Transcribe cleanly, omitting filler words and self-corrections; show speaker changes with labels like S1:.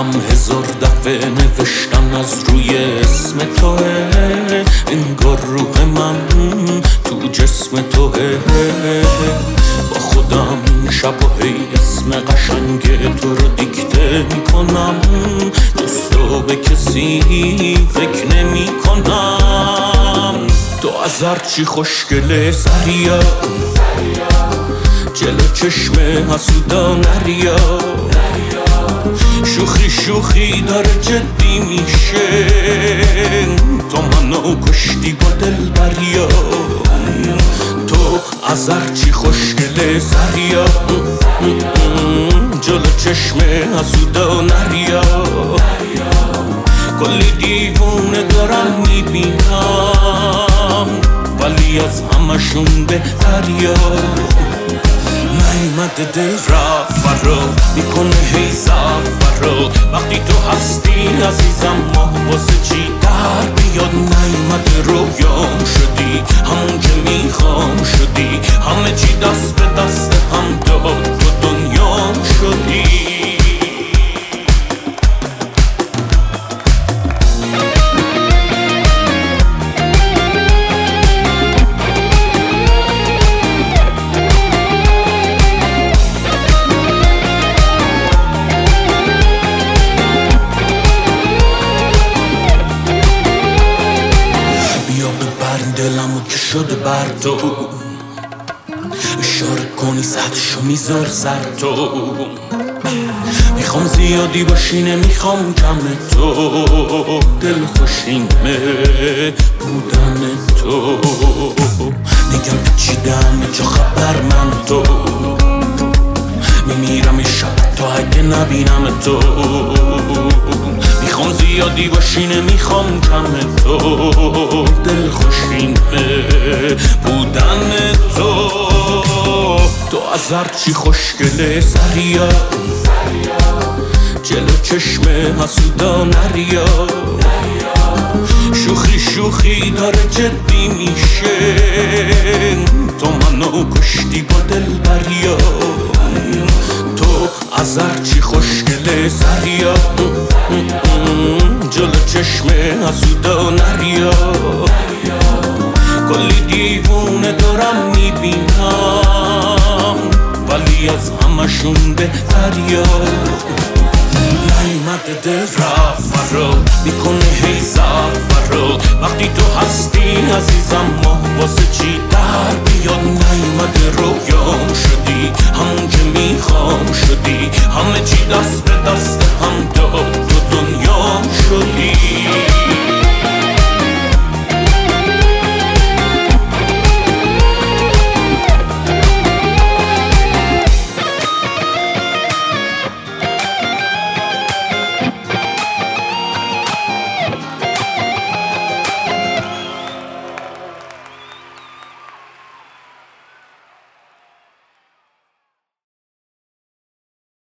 S1: دلم هزار دفعه نوشتن از روی اسم توه، انگار روح من تو جسم توه. با خودم شب و هی اسم قشنگ تو رو دیکته میکنم، جز تو به کسی فکر نمی کنم. تو از هرچی خوشگله سریا، جلو چشم حسودا نریا. شوخی شوخی داره جدی میشه، تو منو کشتی با دل بریا. تو از هرچی خوشگله سریا، جلو چشم حسودا نریا. کلی دیوونه دارم میبینم، ولی از همشون بهتریا. نیمده دل رفت فرا میکنه هی فرا، وقتی تو هستی عزیزم ما واسه چی در بیاد. نیمده رویام شدی، همون که میخوام شدی، همه چی دست به دست هم داد، تو دنیام شدی. دلمو که شده بر تو، اشاره کنی سطحشو میذار سر تو. میخوام زیادی باشی نمیخوام کم تو، دل خوشینمه بودن تو. میگم پیچیدم چه خبر من تو، میمیرم یه شب تا اگه نبینم تو. میخوام زیادی باشی نمیخوام کم تو، دل خوشینه بودن تو. تو از هرچی خوشگله سریا، جلو چشم حسودا نریا. شوخی شوخی داره جدی میشه، تو منو کشتی با دل بریا. تو از هرچی خوشگله سریا، جلو چشم حسودا نریا. کلی دیوونه دارم میبینم، ولی از همشون بهتریا. نیمده دل رفت فرا میکنه هی فرا، وقتی تو هستی عزیزم ما واسه چی در بیاد. نیمده رویام شدی، همون که میخوام شدی، همه چی دست به دست